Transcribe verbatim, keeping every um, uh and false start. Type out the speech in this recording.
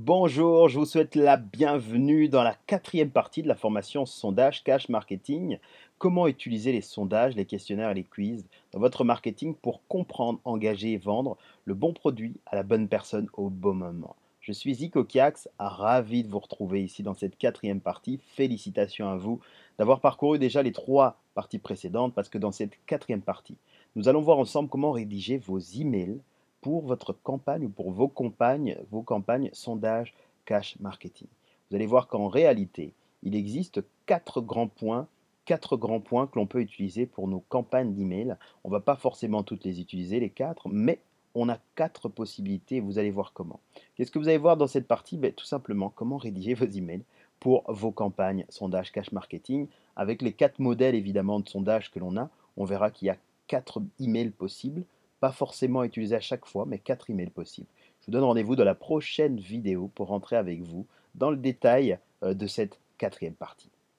Bonjour, je vous souhaite la bienvenue dans la quatrième partie de la formation sondage cash marketing. Comment utiliser les sondages, les questionnaires et les quiz dans votre marketing pour comprendre, engager et vendre le bon produit à la bonne personne au bon moment. Je suis Zico Kiax, ravi de vous retrouver ici dans cette quatrième partie. Félicitations à vous d'avoir parcouru déjà les trois parties précédentes parce que dans cette quatrième partie, nous allons voir ensemble comment rédiger vos emails pour votre campagne ou pour vos campagnes, vos campagnes sondage cash marketing. Vous allez voir qu'en réalité, il existe quatre grands points, quatre grands points que l'on peut utiliser pour nos campagnes d'email. On ne va pas forcément toutes les utiliser, les quatre, mais on a quatre possibilités et vous allez voir comment. Qu'est-ce que vous allez voir dans cette partie? Ben, tout simplement, comment rédiger vos emails pour vos campagnes sondage cash marketing avec les quatre modèles évidemment de sondage que l'on a. On verra qu'il y a quatre emails possibles, pas forcément utilisés à chaque fois, mais quatre emails possibles. Je vous donne rendez-vous dans la prochaine vidéo pour rentrer avec vous dans le détail euh, de cette quatrième partie.